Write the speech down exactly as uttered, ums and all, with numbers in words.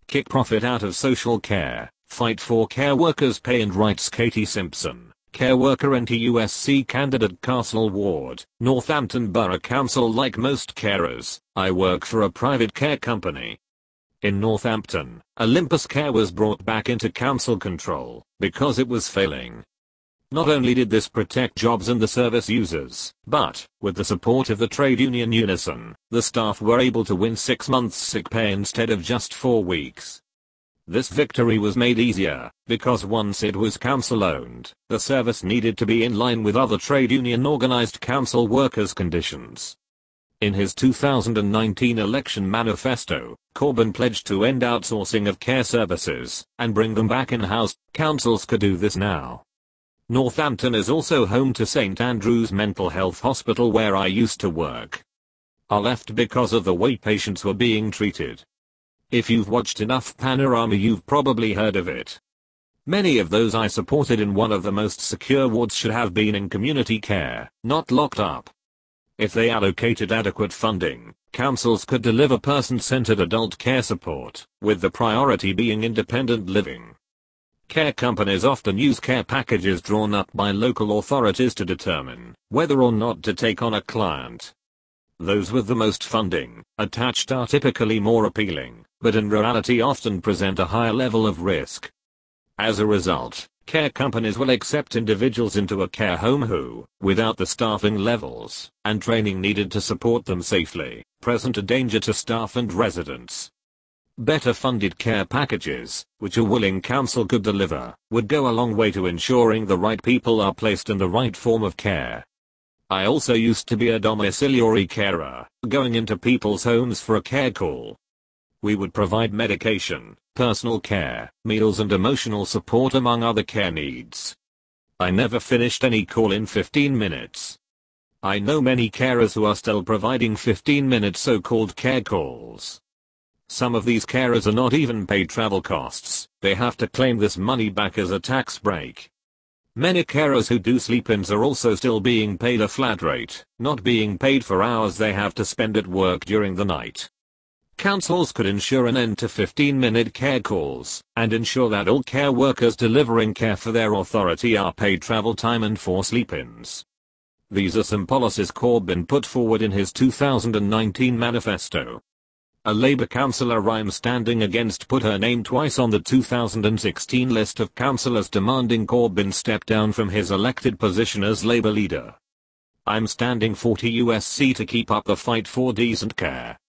Kick profit out of social care. Fight for care workers' pay and rights. Katie Simpson, care worker N T U S C candidate. Castle Ward, Northampton Borough Council. Like most carers, I work for a private care company. In Northampton, Olympus Care was brought back into council control because it was failing. Not only did this protect jobs and the service users, but, with the support of the trade union Unison, the staff were able to win six months sick pay instead of just four weeks. This victory was made easier, because once it was council-owned, the service needed to be in line with other trade union-organized council workers' conditions. In his two thousand nineteen election manifesto, Corbyn pledged to end outsourcing of care services, and bring them back in-house. Councils could do this now. Northampton is also home to Saint Andrew's Mental Health Hospital, where I used to work. I left because of the way patients were being treated. If you've watched enough Panorama, you've probably heard of it. Many of those I supported in one of the most secure wards should have been in community care, not locked up. If they allocated adequate funding, councils could deliver person-centered adult care support, with the priority being independent living. Care companies often use care packages drawn up by local authorities to determine whether or not to take on a client. Those with the most funding attached are typically more appealing, but in reality often present a higher level of risk. As a result, care companies will accept individuals into a care home who, without the staffing levels and training needed to support them safely, present a danger to staff and residents. Better funded care packages, which a willing council could deliver, would go a long way to ensuring the right people are placed in the right form of care. I also used to be a domiciliary carer, going into people's homes for a care call. We would provide medication, personal care, meals and emotional support among other care needs. I never finished any call in fifteen minutes. I know many carers who are still providing fifteen minute so-called care calls. Some of these carers are not even paid travel costs, they have to claim this money back as a tax break. Many carers who do sleep-ins are also still being paid a flat rate, not being paid for hours they have to spend at work during the night. Councils could ensure an end to fifteen minute care calls, and ensure that all care workers delivering care for their authority are paid travel time and for sleep-ins. These are some policies Corbyn put forward in his two thousand nineteen manifesto. A Labour councillor I'm standing against put her name twice on the two thousand sixteen list of councillors demanding Corbyn step down from his elected position as Labour leader. I'm standing for T U S C to keep up the fight for decent care.